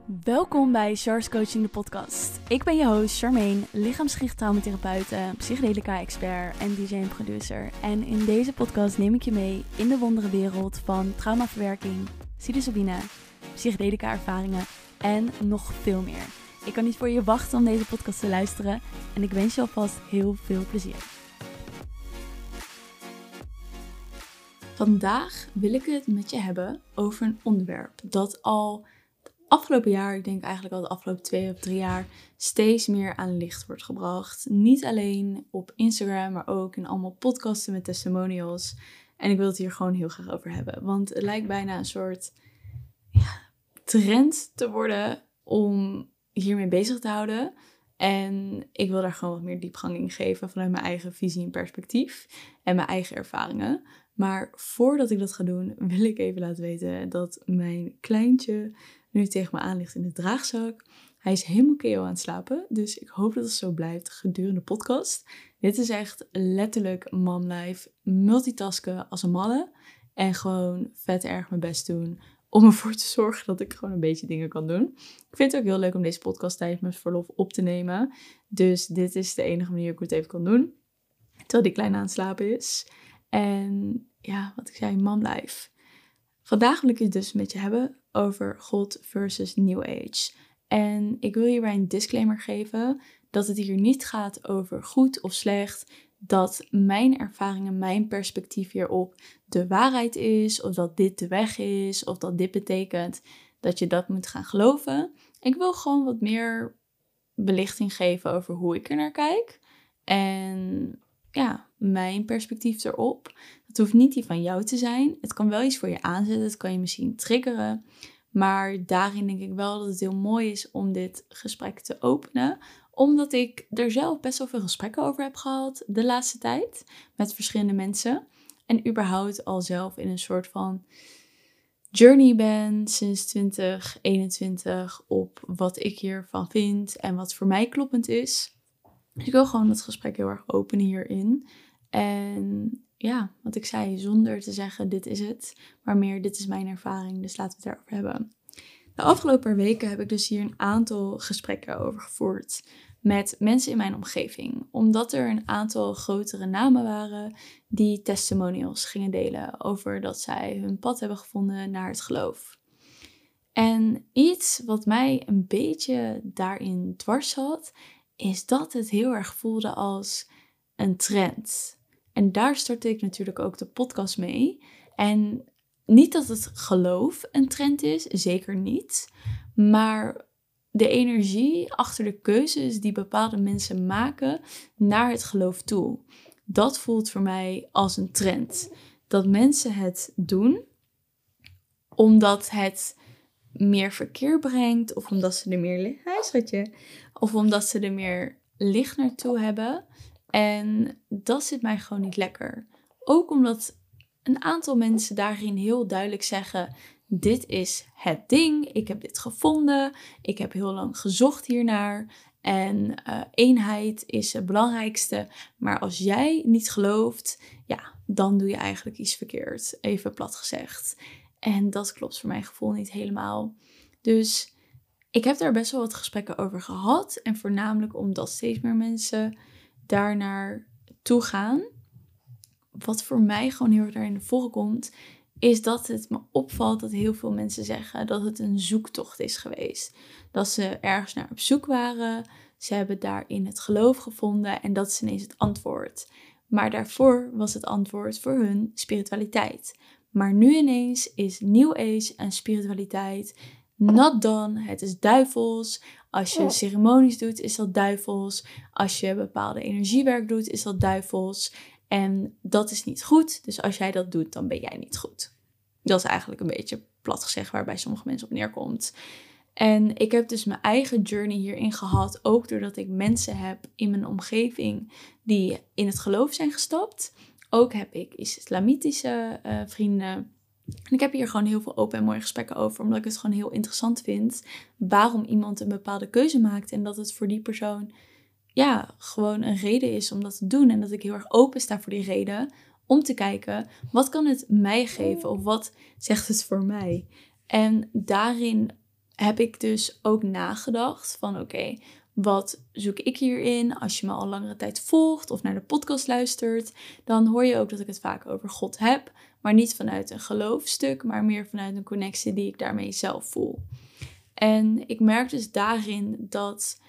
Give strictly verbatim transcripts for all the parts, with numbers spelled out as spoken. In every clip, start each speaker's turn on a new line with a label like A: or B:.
A: Welkom bij Char's Coaching, de podcast. Ik ben je host Charmaine, lichaamsgericht traumatherapeute, psychedelica-expert en D J en producer. En in deze podcast neem ik je mee in de wonderenwereld van traumaverwerking, psilocybine, psychedelica-ervaringen en nog veel meer. Ik kan niet voor je wachten om deze podcast te luisteren en ik wens je alvast heel veel plezier. Vandaag wil ik het met je hebben over een onderwerp dat al afgelopen jaar, ik denk eigenlijk al de afgelopen twee of drie jaar, steeds meer aan licht wordt gebracht. Niet alleen op Instagram, maar ook in allemaal podcasten met testimonials. En ik wil het hier gewoon heel graag over hebben. Want het lijkt bijna een soort ja, trend te worden om hiermee bezig te houden. En ik wil daar gewoon wat meer diepgang in geven vanuit mijn eigen visie en perspectief en mijn eigen ervaringen. Maar voordat ik dat ga doen, wil ik even laten weten dat mijn kleintje nu tegen me aan ligt in de draagzak. Hij is helemaal K O aan het slapen, dus ik hoop dat het zo blijft gedurende de podcast. Dit is echt letterlijk momlife, multitasken als een malle en gewoon vet erg mijn best doen om ervoor te zorgen dat ik gewoon een beetje dingen kan doen. Ik vind het ook heel leuk om deze podcast tijdens mijn verlof op te nemen, dus dit is de enige manier hoe ik het even kan doen, terwijl die klein aan het slapen is. En ja, wat ik zei, momlife. Vandaag wil ik het dus met je hebben over God versus New Age. En ik wil hierbij een disclaimer geven dat het hier niet gaat over goed of slecht. Dat mijn ervaringen, mijn perspectief hierop de waarheid is. Of dat dit de weg is. Of dat dit betekent dat je dat moet gaan geloven. Ik wil gewoon wat meer belichting geven over hoe ik er naar kijk. En ja, mijn perspectief erop. Het hoeft niet die van jou te zijn. Het kan wel iets voor je aanzetten. Het kan je misschien triggeren. Maar daarin denk ik wel dat het heel mooi is om dit gesprek te openen. Omdat ik er zelf best wel veel gesprekken over heb gehad de laatste tijd. Met verschillende mensen. En überhaupt al zelf in een soort van journey ben sinds twintig eenentwintig. Op wat ik hiervan vind en wat voor mij kloppend is. Dus ik wil gewoon het gesprek heel erg openen hierin. En ja, wat ik zei, zonder te zeggen dit is het, maar meer dit is mijn ervaring, dus laten we het daarover hebben. De afgelopen paar weken heb ik dus hier een aantal gesprekken over gevoerd met mensen in mijn omgeving. Omdat er een aantal grotere namen waren die testimonials gingen delen over dat zij hun pad hebben gevonden naar het geloof. En iets wat mij een beetje daarin dwars zat, is dat het heel erg voelde als een trend. En daar startte ik natuurlijk ook de podcast mee. En niet dat het geloof een trend is, zeker niet. Maar de energie achter de keuzes die bepaalde mensen maken naar het geloof toe. Dat voelt voor mij als een trend. Dat mensen het doen omdat het meer verkeer brengt. Of omdat ze er meer licht, Hi, schatje. Of omdat ze er meer licht naartoe hebben. En dat zit mij gewoon niet lekker. Ook omdat een aantal mensen daarin heel duidelijk zeggen: dit is het ding, ik heb dit gevonden, ik heb heel lang gezocht hiernaar. En uh, eenheid is het belangrijkste. Maar als jij niet gelooft, ja, dan doe je eigenlijk iets verkeerd. Even plat gezegd. En dat klopt voor mijn gevoel niet helemaal. Dus ik heb daar best wel wat gesprekken over gehad. En voornamelijk omdat steeds meer mensen daarnaar toe gaan. Wat voor mij gewoon heel erg daarin voorkomt, is dat het me opvalt dat heel veel mensen zeggen dat het een zoektocht is geweest. Dat ze ergens naar op zoek waren. Ze hebben daarin het geloof gevonden en dat is ineens het antwoord. Maar daarvoor was het antwoord voor hun spiritualiteit. Maar nu ineens is New Age en spiritualiteit not done. Het is duivels. Als je ceremonies doet, is dat duivels. Als je bepaalde energiewerk doet, is dat duivels. En dat is niet goed. Dus als jij dat doet, dan ben jij niet goed. Dat is eigenlijk een beetje plat gezegd waar bij sommige mensen op neerkomt. En ik heb dus mijn eigen journey hierin gehad. Ook doordat ik mensen heb in mijn omgeving die in het geloof zijn gestapt. Ook heb ik islamitische uh, vrienden. En ik heb hier gewoon heel veel open en mooie gesprekken over. Omdat ik het gewoon heel interessant vind. Waarom iemand een bepaalde keuze maakt. En dat het voor die persoon ja, gewoon een reden is om dat te doen. En dat ik heel erg open sta voor die reden. Om te kijken, wat kan het mij geven? Of wat zegt het voor mij? En daarin heb ik dus ook nagedacht van oké, okay, wat zoek ik hierin? Als je me al langere tijd volgt of naar de podcast luistert, dan hoor je ook dat ik het vaak over God heb. Maar niet vanuit een geloofstuk, maar meer vanuit een connectie die ik daarmee zelf voel. En ik merk dus daarin dat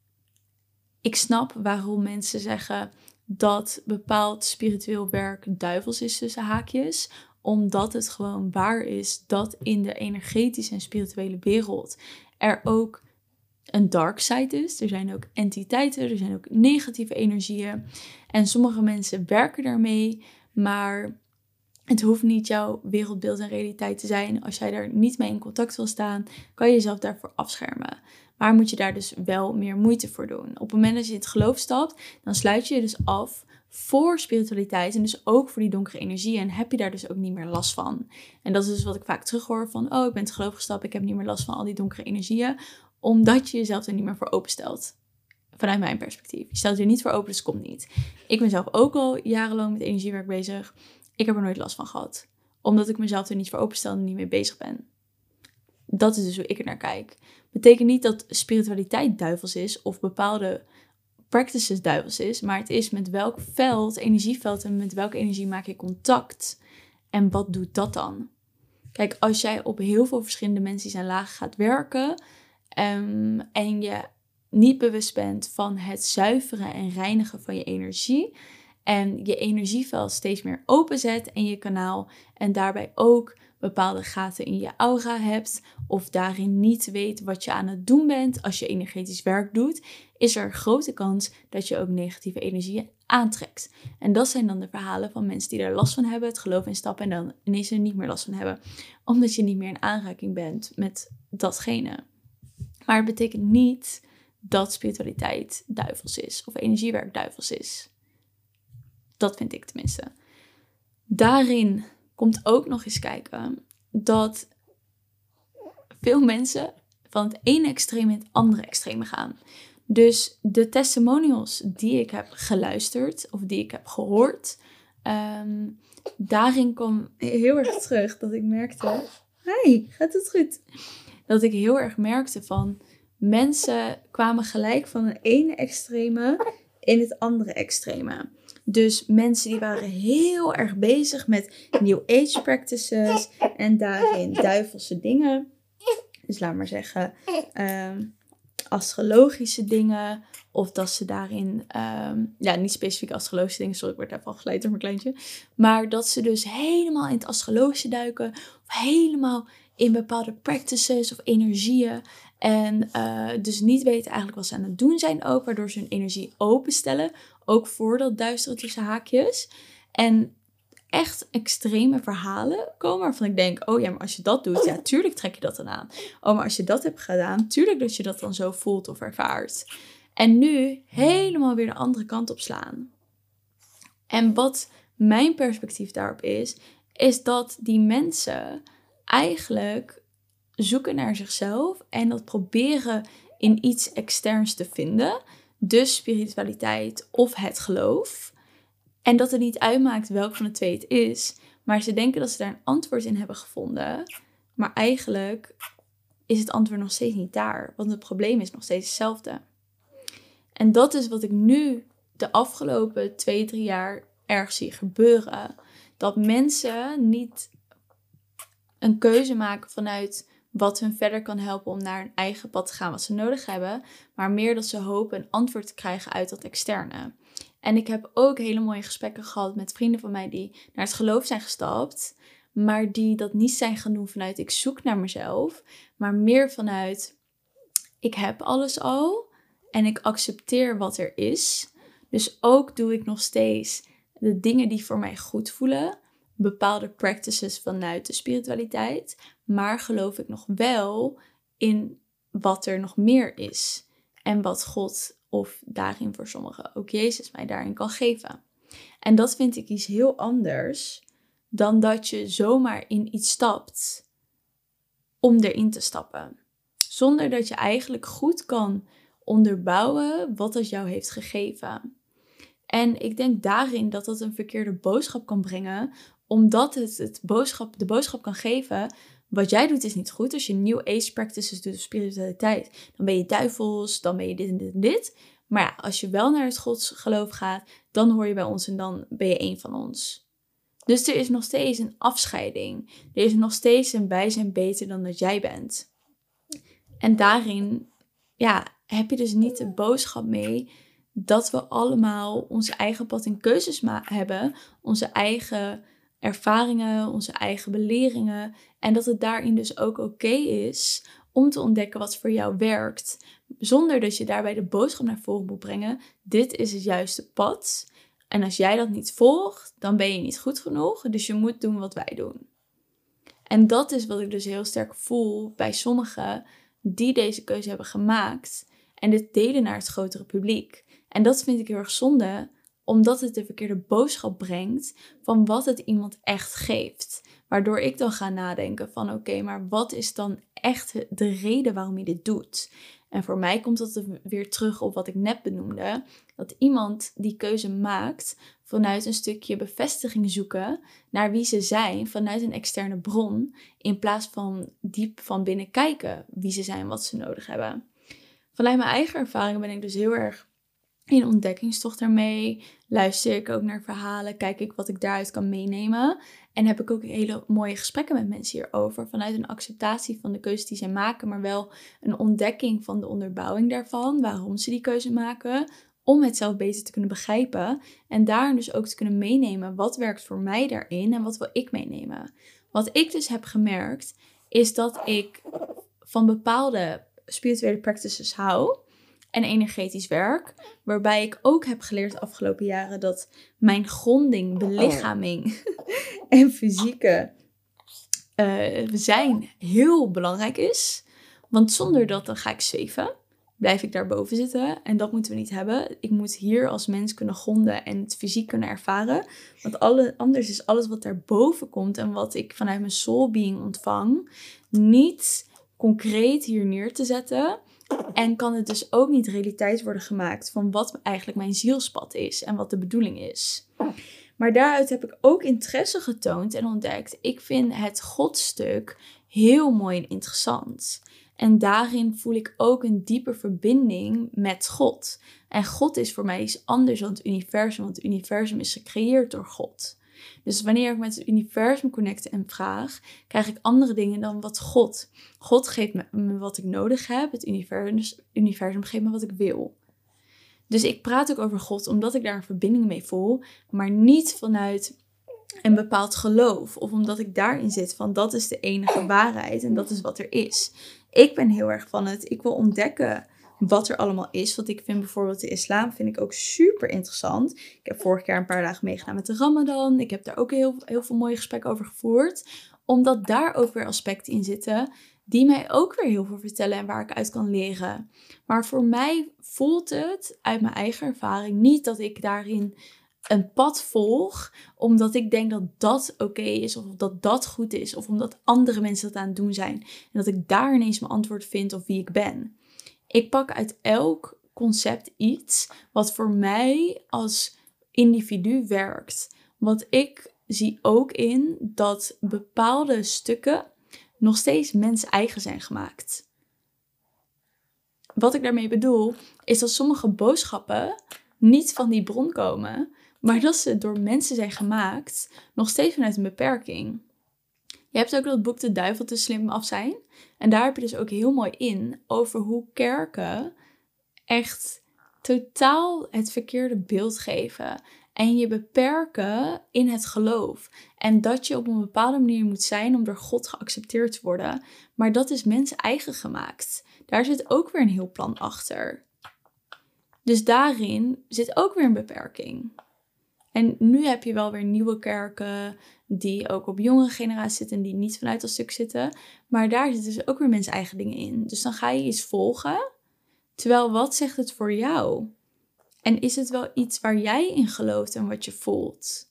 A: ik snap waarom mensen zeggen dat bepaald spiritueel werk duivels is tussen haakjes. Omdat het gewoon waar is dat in de energetische en spirituele wereld er ook een dark side is. Er zijn ook entiteiten, er zijn ook negatieve energieën. En sommige mensen werken daarmee, maar het hoeft niet jouw wereldbeeld en realiteit te zijn. Als jij daar niet mee in contact wil staan, kan je jezelf daarvoor afschermen. Maar moet je daar dus wel meer moeite voor doen. Op het moment dat je in het geloof stapt, dan sluit je je dus af voor spiritualiteit en dus ook voor die donkere energie. En heb je daar dus ook niet meer last van. En dat is dus wat ik vaak terughoor van, oh, ik ben in het geloof gestapt, ik heb niet meer last van al die donkere energieën. Omdat je jezelf er niet meer voor openstelt. Vanuit mijn perspectief. Je stelt je er niet voor open, dus het komt niet. Ik ben zelf ook al jarenlang met energiewerk bezig. Ik heb er nooit last van gehad. Omdat ik mezelf er niet voor openstel en niet mee bezig ben. Dat is dus hoe ik er naar kijk. Betekent niet dat spiritualiteit duivels is of bepaalde practices duivels is. Maar het is met welk veld, energieveld en met welke energie maak je contact. En wat doet dat dan? Kijk, als jij op heel veel verschillende dimensies en lagen gaat werken. Um, en je niet bewust bent van het zuiveren en reinigen van je energie. En je energieveld steeds meer openzet en je kanaal. En daarbij ook bepaalde gaten in je aura hebt. Of daarin niet weet wat je aan het doen bent. Als je energetisch werk doet, is er een grote kans dat je ook negatieve energieën aantrekt. En dat zijn dan de verhalen van mensen die er last van hebben. Het geloof instappen en dan ineens er niet meer last van hebben. Omdat je niet meer in aanraking bent met datgene. Maar het betekent niet dat spiritualiteit duivels is. Of energiewerk duivels is. Dat vind ik tenminste. Daarin komt ook nog eens kijken dat veel mensen van het ene extreem in het andere extreme gaan. Dus de testimonials die ik heb geluisterd of die ik heb gehoord, um, daarin kwam heel erg terug dat ik merkte, hey, gaat het goed? Dat ik heel erg merkte van mensen kwamen gelijk van een ene extreme in het andere extreme. Dus mensen die waren heel erg bezig met New Age practices en daarin duivelse dingen. Dus laat maar zeggen, um, astrologische dingen. Of dat ze daarin, um, ja niet specifiek astrologische dingen, sorry ik word even afgeleid door mijn kleintje. Maar dat ze dus helemaal in het astrologische duiken. Of helemaal in bepaalde practices of energieën. En uh, dus niet weten eigenlijk wat ze aan het doen zijn ook. Waardoor ze hun energie openstellen. Ook voor dat duistere tussen haakjes. En echt extreme verhalen komen waarvan ik denk, oh ja, maar als je dat doet, ja, tuurlijk trek je dat dan aan. Oh, maar als je dat hebt gedaan, tuurlijk dat je dat dan zo voelt of ervaart. En nu helemaal weer de andere kant op slaan. En wat mijn perspectief daarop is, is dat die mensen eigenlijk zoeken naar zichzelf en dat proberen in iets externs te vinden. Dus spiritualiteit of het geloof. En dat het niet uitmaakt welk van de twee het is. Maar ze denken dat ze daar een antwoord in hebben gevonden. Maar eigenlijk is het antwoord nog steeds niet daar. Want het probleem is nog steeds hetzelfde. En dat is wat ik nu de afgelopen twee, drie jaar erg zie gebeuren. Dat mensen niet een keuze maken vanuit wat hun verder kan helpen om naar hun eigen pad te gaan wat ze nodig hebben. Maar meer dat ze hopen een antwoord te krijgen uit dat externe. En ik heb ook hele mooie gesprekken gehad met vrienden van mij die naar het geloof zijn gestapt. Maar die dat niet zijn gaan doen vanuit ik zoek naar mezelf. Maar meer vanuit ik heb alles al en ik accepteer wat er is. Dus ook doe ik nog steeds de dingen die voor mij goed voelen. Bepaalde practices vanuit de spiritualiteit. Maar geloof ik nog wel in wat er nog meer is. En wat God of daarin voor sommigen ook Jezus mij daarin kan geven. En dat vind ik iets heel anders dan dat je zomaar in iets stapt om erin te stappen. Zonder dat je eigenlijk goed kan onderbouwen wat het jou heeft gegeven. En ik denk daarin dat dat een verkeerde boodschap kan brengen, omdat het, het boodschap, de boodschap kan geven wat jij doet is niet goed. Als je New Age practices doet of spiritualiteit, dan ben je duivels, dan ben je dit en dit en dit. Maar ja, als je wel naar het godsgeloof gaat, dan hoor je bij ons en dan ben je één van ons. Dus er is nog steeds een afscheiding. Er is nog steeds een wij zijn beter dan dat jij bent. En daarin ja, heb je dus niet de boodschap mee dat we allemaal onze eigen pad en keuzes ma- hebben. Onze eigen ervaringen, onze eigen beleringen. En dat het daarin dus ook oké is om te ontdekken wat voor jou werkt. Zonder dat je daarbij de boodschap naar voren moet brengen. Dit is het juiste pad. En als jij dat niet volgt, dan ben je niet goed genoeg. Dus je moet doen wat wij doen. En dat is wat ik dus heel sterk voel bij sommigen die deze keuze hebben gemaakt. En dit delen naar het grotere publiek. En dat vind ik heel erg zonde, omdat het de verkeerde boodschap brengt van wat het iemand echt geeft. Waardoor ik dan ga nadenken van oké, okay, maar wat is dan echt de reden waarom je dit doet? En voor mij komt dat weer terug op wat ik net benoemde. Dat iemand die keuze maakt vanuit een stukje bevestiging zoeken naar wie ze zijn vanuit een externe bron. In plaats van diep van binnen kijken wie ze zijn, wat ze nodig hebben. Vanuit mijn eigen ervaringen ben ik dus heel erg in ontdekkingstocht daarmee. Luister ik ook naar verhalen, kijk ik wat ik daaruit kan meenemen. En heb ik ook hele mooie gesprekken met mensen hierover. Vanuit een acceptatie van de keuzes die zij maken, maar wel een ontdekking van de onderbouwing daarvan. Waarom ze die keuze maken. Om het zelf beter te kunnen begrijpen. En daarin dus ook te kunnen meenemen wat werkt voor mij daarin en wat wil ik meenemen. Wat ik dus heb gemerkt is dat ik van bepaalde spirituele practices hou. En energetisch werk. Waarbij ik ook heb geleerd de afgelopen jaren dat mijn gronding, belichaming en fysieke uh, zijn heel belangrijk is. Want zonder dat dan ga ik zweven. Blijf ik daarboven zitten. En dat moeten we niet hebben. Ik moet hier als mens kunnen gronden en het fysiek kunnen ervaren. Want alle, anders is alles wat daarboven komt en wat ik vanuit mijn soul being ontvang, niet concreet hier neer te zetten. En kan het dus ook niet realiteit worden gemaakt van wat eigenlijk mijn zielspad is en wat de bedoeling is. Maar daaruit heb ik ook interesse getoond en ontdekt. Ik vind het godstuk heel mooi en interessant. En daarin voel ik ook een diepe verbinding met God. En God is voor mij iets anders dan het universum, want het universum is gecreëerd door God. Dus wanneer ik met het universum connect en vraag, krijg ik andere dingen dan wat God. God geeft me wat ik nodig heb. Het universum, universum geeft me wat ik wil. Dus ik praat ook over God omdat ik daar een verbinding mee voel. Maar niet vanuit een bepaald geloof. Of omdat ik daarin zit van dat is de enige waarheid en dat is wat er is. Ik ben heel erg van het, ik wil ontdekken wat er allemaal is. Want ik vind bijvoorbeeld de islam vind ik ook super interessant. Ik heb vorig jaar een paar dagen meegedaan met de Ramadan. Ik heb daar ook heel, heel veel mooie gesprekken over gevoerd. Omdat daar ook weer aspecten in zitten die mij ook weer heel veel vertellen en waar ik uit kan leren. Maar voor mij voelt het uit mijn eigen ervaring niet dat ik daarin een pad volg, omdat ik denk dat dat oké is, of dat dat goed is, of omdat andere mensen dat aan het doen zijn. En dat ik daar ineens mijn antwoord vind op wie ik ben. Ik pak uit elk concept iets wat voor mij als individu werkt. Want ik zie ook in dat bepaalde stukken nog steeds mens-eigen zijn gemaakt. Wat ik daarmee bedoel, is dat sommige boodschappen niet van die bron komen, maar dat ze door mensen zijn gemaakt, nog steeds vanuit een beperking. Je hebt ook dat boek De Duivel te slim af zijn. En daar heb je dus ook heel mooi in over hoe kerken echt totaal het verkeerde beeld geven. En je beperken in het geloof. En dat je op een bepaalde manier moet zijn om door God geaccepteerd te worden. Maar dat is mensen eigen gemaakt. Daar zit ook weer een heel plan achter. Dus daarin zit ook weer een beperking. En nu heb je wel weer nieuwe kerken die ook op jongere generaties zitten en die niet vanuit dat stuk zitten. Maar daar zitten dus ook weer mensen eigen dingen in. Dus dan ga je iets volgen. Terwijl wat zegt het voor jou? En is het wel iets waar jij in gelooft en wat je voelt?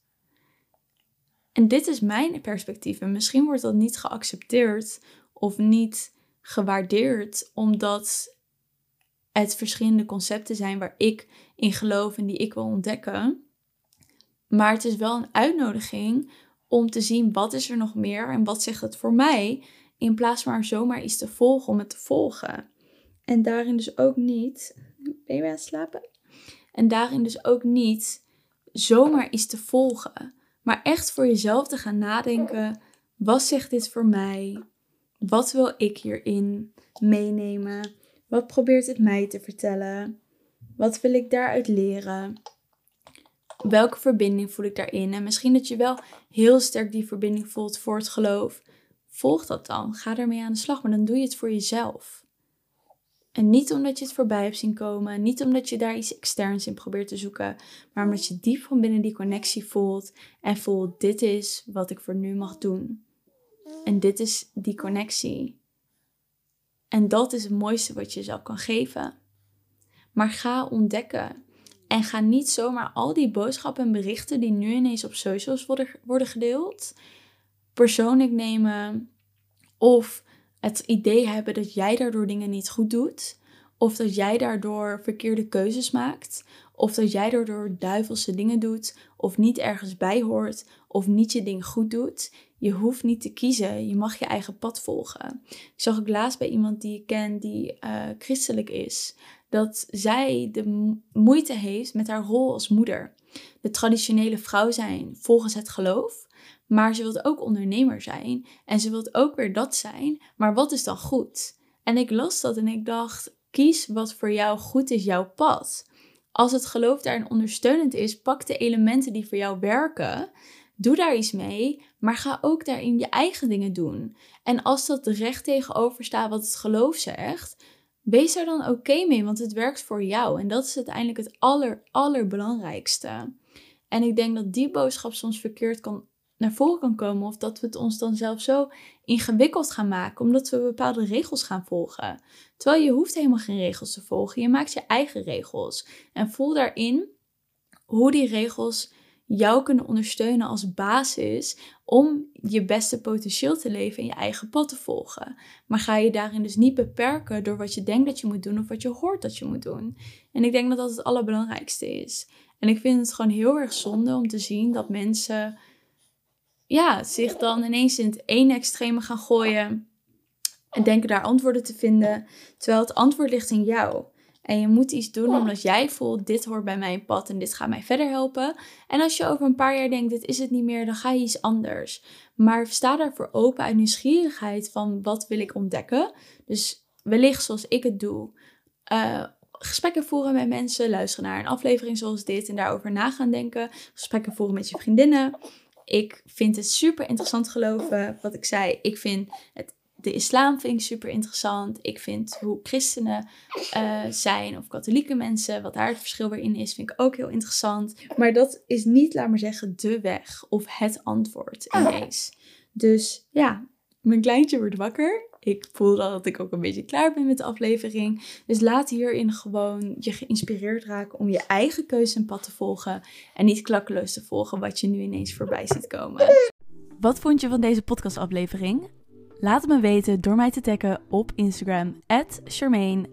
A: En dit is mijn perspectief. En misschien wordt dat niet geaccepteerd of niet gewaardeerd, omdat het verschillende concepten zijn waar ik in geloof en die ik wil ontdekken. Maar het is wel een uitnodiging om te zien wat is er nog meer en wat zegt het voor mij in plaats van maar zomaar iets te volgen om het te volgen. En daarin dus ook niet... Ben je weer aan het slapen? En daarin dus ook niet zomaar iets te volgen. Maar echt voor jezelf te gaan nadenken. Wat zegt dit voor mij? Wat wil ik hierin meenemen? Wat probeert het mij te vertellen? Wat wil ik daaruit leren? Welke verbinding voel ik daarin? En misschien dat je wel heel sterk die verbinding voelt voor het geloof. Volg dat dan. Ga ermee aan de slag. Maar dan doe je het voor jezelf. En niet omdat je het voorbij hebt zien komen. Niet omdat je daar iets externs in probeert te zoeken. Maar omdat je diep van binnen die connectie voelt. En voelt, dit is wat ik voor nu mag doen. En dit is die connectie. En dat is het mooiste wat je jezelf kan geven. Maar ga ontdekken. En ga niet zomaar al die boodschappen en berichten die nu ineens op socials worden, worden gedeeld, persoonlijk nemen. Of het idee hebben dat jij daardoor dingen niet goed doet. Of dat jij daardoor verkeerde keuzes maakt. Of dat jij daardoor duivelse dingen doet. Of niet ergens bij hoort. Of niet je ding goed doet. Je hoeft niet te kiezen. Je mag je eigen pad volgen. Ik zag ook laatst bij iemand die ik ken die uh, christelijk is. Dat zij de moeite heeft met haar rol als moeder. De traditionele vrouw zijn volgens het geloof. Maar ze wil ook ondernemer zijn. En ze wil ook weer dat zijn. Maar wat is dan goed? En ik las dat en ik dacht, kies wat voor jou goed is, jouw pad. Als het geloof daarin ondersteunend is, pak de elementen die voor jou werken. Doe daar iets mee, maar ga ook daarin je eigen dingen doen. En als dat recht tegenover staat wat het geloof zegt, wees daar dan oké okay mee, want het werkt voor jou. En dat is uiteindelijk het aller, allerbelangrijkste. En ik denk dat die boodschap soms verkeerd kan naar voren kan komen. Of dat we het ons dan zelf zo ingewikkeld gaan maken. Omdat we bepaalde regels gaan volgen. Terwijl je hoeft helemaal geen regels te volgen. Je maakt je eigen regels. En voel daarin hoe die regels jou kunnen ondersteunen als basis om je beste potentieel te leven en je eigen pad te volgen. Maar ga je daarin dus niet beperken door wat je denkt dat je moet doen of wat je hoort dat je moet doen. En ik denk dat dat het allerbelangrijkste is. En ik vind het gewoon heel erg zonde om te zien dat mensen ja, zich dan ineens in het ene extreme gaan gooien en denken daar antwoorden te vinden, terwijl het antwoord ligt in jou. En je moet iets doen omdat jij voelt, dit hoort bij mijn pad en dit gaat mij verder helpen. En als je over een paar jaar denkt, dit is het niet meer, dan ga je iets anders. Maar sta daarvoor open uit nieuwsgierigheid van, wat wil ik ontdekken? Dus wellicht zoals ik het doe, uh, gesprekken voeren met mensen, luisteren naar een aflevering zoals dit en daarover na gaan denken. Gesprekken voeren met je vriendinnen. Ik vind het super interessant geloven, wat ik zei. Ik vind het De islam vind ik super interessant. Ik vind hoe christenen uh, zijn of katholieke mensen, wat daar het verschil weer in is, vind ik ook heel interessant. Maar dat is niet, laat maar zeggen, de weg of het antwoord ineens. Dus ja, mijn kleintje wordt wakker. Ik voel dat ik ook een beetje klaar ben met de aflevering. Dus laat hierin gewoon je geïnspireerd raken om je eigen keuze en pad te volgen. En niet klakkeloos te volgen wat je nu ineens voorbij ziet komen. Wat vond je van deze podcastaflevering? Laat het me weten door mij te taggen op Instagram at Charmaine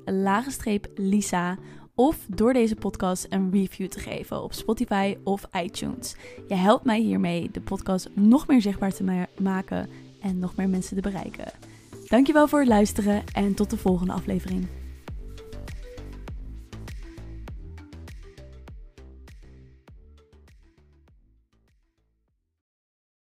A: Lisa of door deze podcast een review te geven op Spotify of iTunes. Je helpt mij hiermee de podcast nog meer zichtbaar te ma- maken en nog meer mensen te bereiken. Dankjewel voor het luisteren en tot de volgende aflevering.